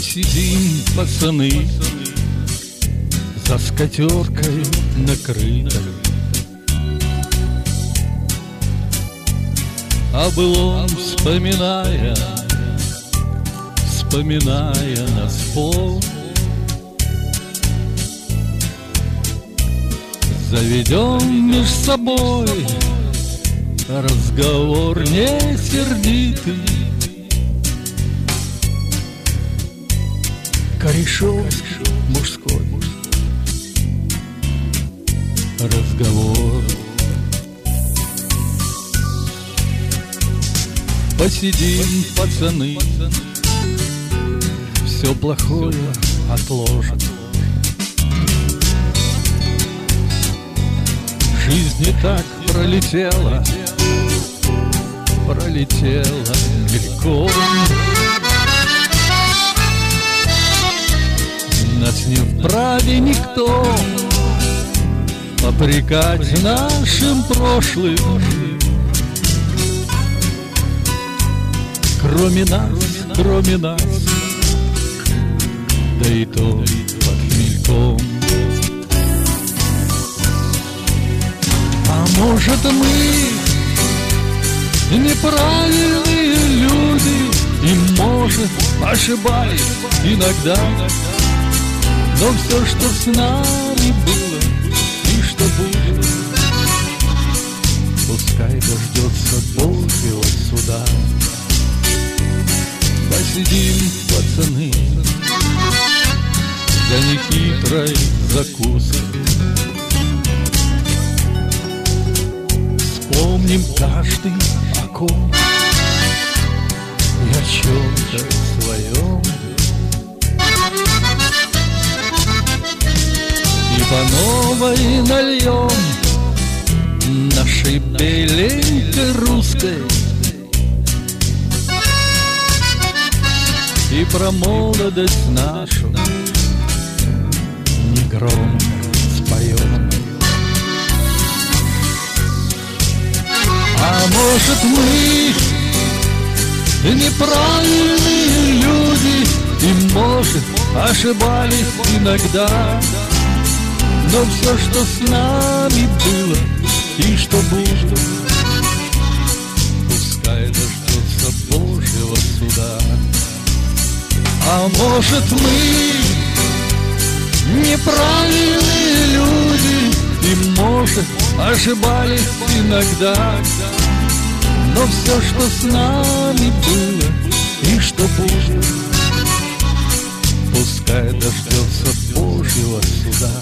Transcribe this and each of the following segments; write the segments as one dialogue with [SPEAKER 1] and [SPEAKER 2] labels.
[SPEAKER 1] Посидим, пацаны, за скатеркой накрытой, о былом вспоминая нас пол. Заведем меж собой разговор не сердитый, корешок мужской разговор. Посидим, пацаны, все плохое отложим. Жизнь не так пролетела мельком. Нас не вправе никто попрекать нашим прошлым, кроме нас, да и то под хмельком. А может, мы неправильные люди, и, может, ошибались иногда, но все, что с нами было и что будет, пускай дождется Божьего суда. Посидим, пацаны, за нехитрой закуской, вспомним каждый о ком и о чем-то своем, и по новой нальем нашей беленькой русской, и про молодость нашу негромко споем. А может, мы неправильные люди, и, может, ошибались иногда, но все, что с нами было и что будет, пускай дождется Божьего суда. А может, мы неправильные люди, и, может, ошибались иногда, но все, что с нами было и что будет, пускай дождется Божьего суда.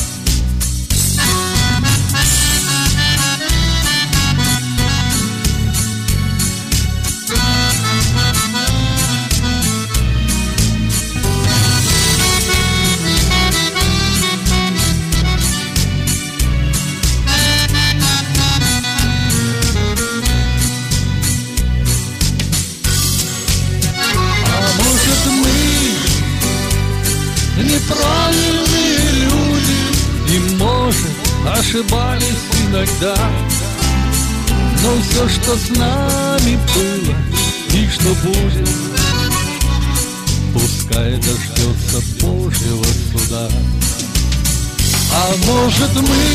[SPEAKER 1] Неправильные люди, и, может, ошибались иногда, но все, что с нами было и что будет, пускай дождется Божьего суда. А может, мы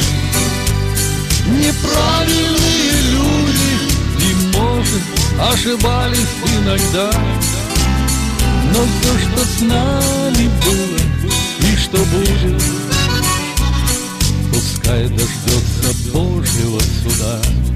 [SPEAKER 1] неправильные люди, и, может, ошибались иногда, но все, что с нами было и что будет, пускай дождется Божьего суда.